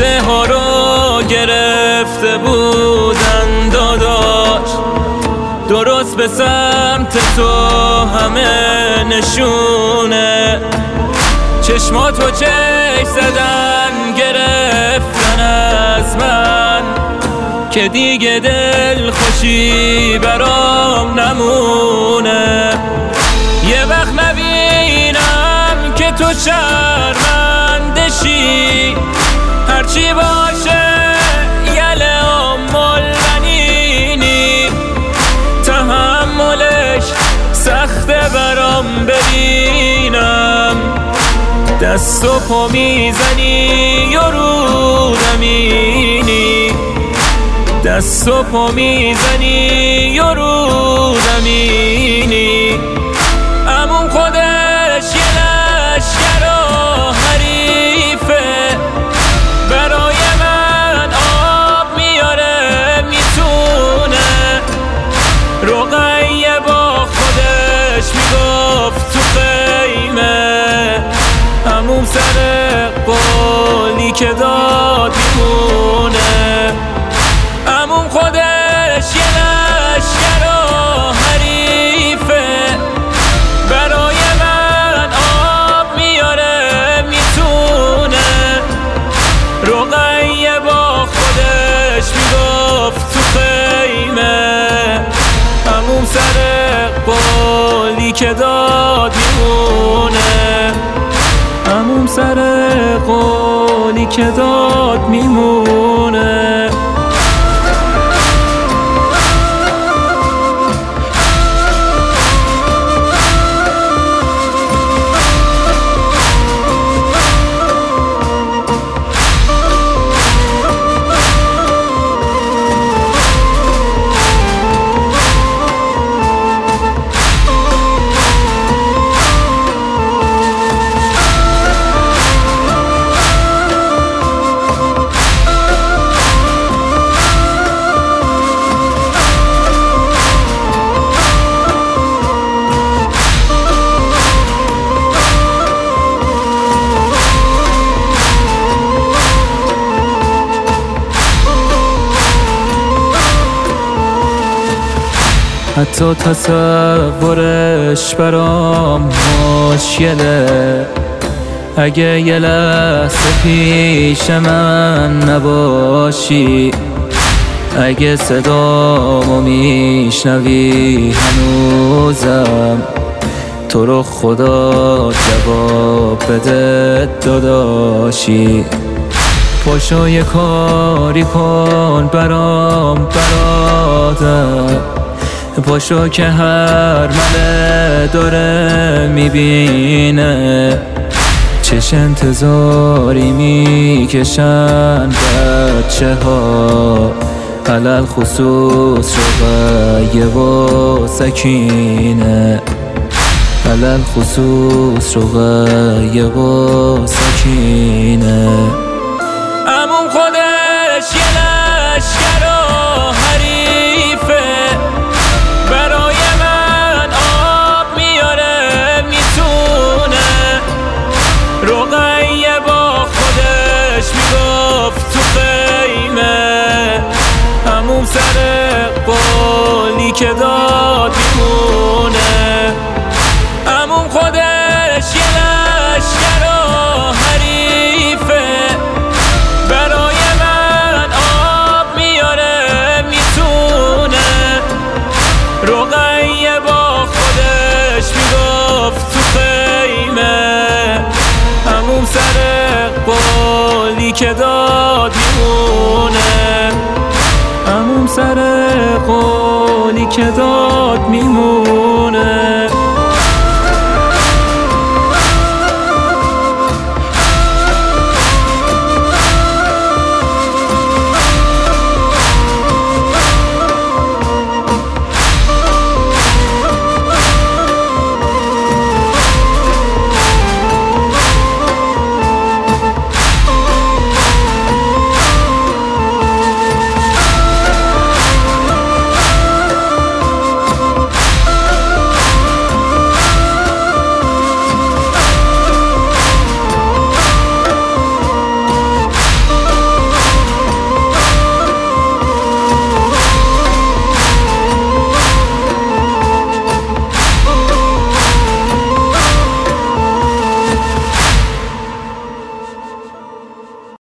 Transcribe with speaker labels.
Speaker 1: موزه ها رو گرفته بودن داداش، درست به سمت تو همه نشونه. چشماتو چش زدن گرفتن از من که دیگه دل خوشی برام نمونه. یه وقت نبینم که تو شرمنده شی، هرچی باشه یله امول بنینی. تحملش سخته برام ببینم دست و پا میزنی یا رو زمینی، دست و پا میزنی یا رو زمینی. عموم خودش یه لشکر و حریفه، برای من آب میاره میتونه. رقیه با خودش میگفت تو خیمه، عموم سر قولی که داد میمونه. عموم خودش یه لشکر و حریفه، برای من آب میاره میتونه. رقیه با خودش میگفت تو خیمه، عموم سر قولی که داد میمونه. عموم سر قولی که داد میمونه. حتی تصورش برام مشکله، اگه یه لحظه پیش من نباشی. اگه صدامو میشنوی هنوزم، تو رو خدا جواب بده داداشی. پاشو یه کاری کن برام برادر، پاشو که هر مله داره میبینه. چش انتظاری میکشن بچه ها، علل خصوص رقیه و سکینه، علل خصوص رقیه و سکینه. عموم خودش یه لشکر و حریفه، برای من آب میاره میتونه. رقیه با خودش میگفت تو خیمه، عموم سر قولی که داد میمونه. عموم خودش یه لشکر و حریفه، برای من آب میاره میتونه. رقیه با خودش میگفت تو خیمه، عموم سر قولی که داد میمونه. عموم سر قولی که داد میمونه.